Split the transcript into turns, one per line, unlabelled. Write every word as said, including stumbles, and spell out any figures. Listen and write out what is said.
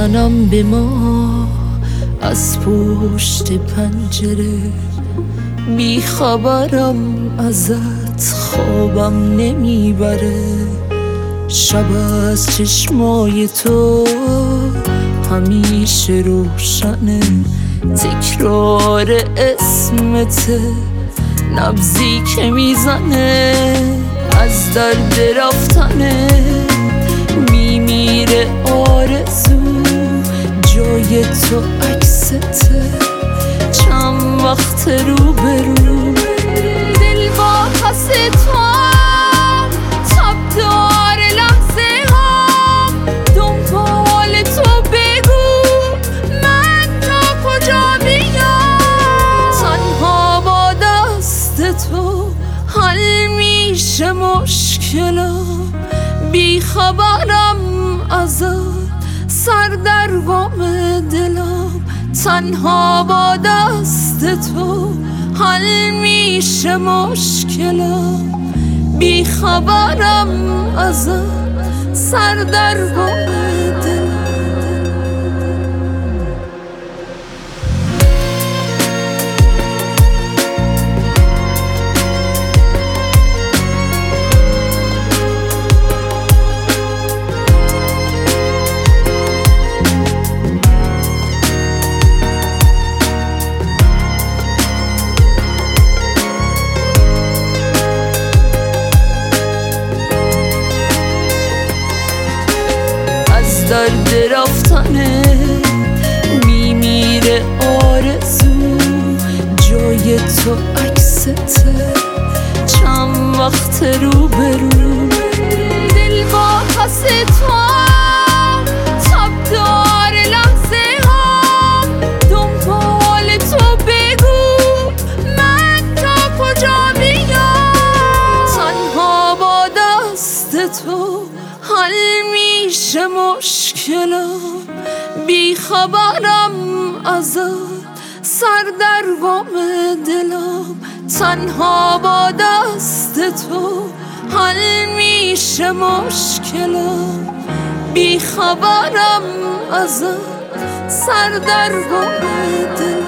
میزنم به ما از پشت پنجره، بی خبرم ازت خوابم نمیبره. شب از چشمای تو همیشه روشنه، تکرار اسمته نبضی که میزنه. از درد رفتنه میمیره آرزو، جای تو عکسته چند وقت رو برو. دل با پس تو تب دار لحظه هم، دنبال تو بگو من تا کجا بیام. تنها با دست تو حل میشه مشکلم، بی خبرم ازت سردرگم دلم. تنها با دست تو حل میشه مشکلم، بی خبرم ازت سردرگم دلم. درد رفتنه میمیره آرزو، جای تو عکسته چند وقت رو برو. دل با پس تو تب دار لحظه هم، دنبال تو بگو من تا کجا بیام. تنها با دست تو حل میشه مشکلم، بی خبرم ازت سردرگم دلم. تنها با دست تو حل میشه مشکلم، بی خبرم ازت سردرگم دلم.